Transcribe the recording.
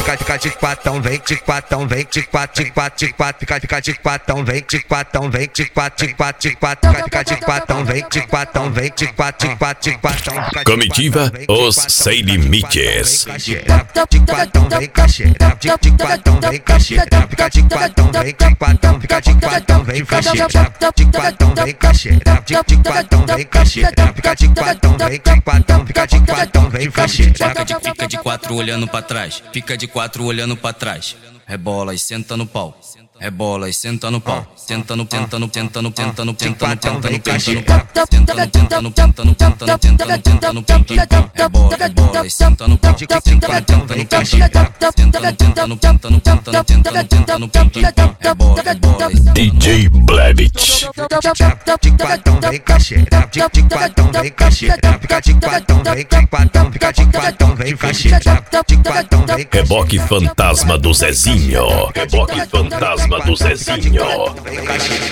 fica de quatão, vem de quatão, vem de quatro, de quatro, de quatro, fica de quatão, vem de quatão, vem de quatro, de quatro, de quatro, fica de quatão, vem de quatão, vem de quatro, de quatro, de quatão. Comitiva Os Sem Limites. De quatão, vem cacheira, de quatão, vem cacheira, fica de quatão, vem de quatão, fica de quatão, vem cacheira, de quatão, vem cacheira, de quatão, vem cacheira, fica de quatão, vem de quatão, fica de quatão, vem cacheira. Fica de quatro olhando pra trás, fica de quatro olhando pra trás. Rebola e senta no pau. Rebola e senta no pau. Tenta no, tenta no, tenta no, tenta no, tenta no, tenta no, tenta no pau. Tenta no, tenta no, tenta no, tenta no, tenta no, tenta no, tenta no pau. Rebola, rebola e senta no pau. Tenta no, tenta no, tenta no pau. Tenta no, tenta no, tenta no, tenta no, tenta no, tenta no, tenta no pau. Rebola, rebola e senta no pau. DJ Blevich. De quatão, vem cacheira, de quatão, vem cacheira, fica de quatão, vem de quatão, fica de quatão, vem cacheira, de quatão, vem Reboque fantasma do Zezinho. Reboque fantasma do Zezinho.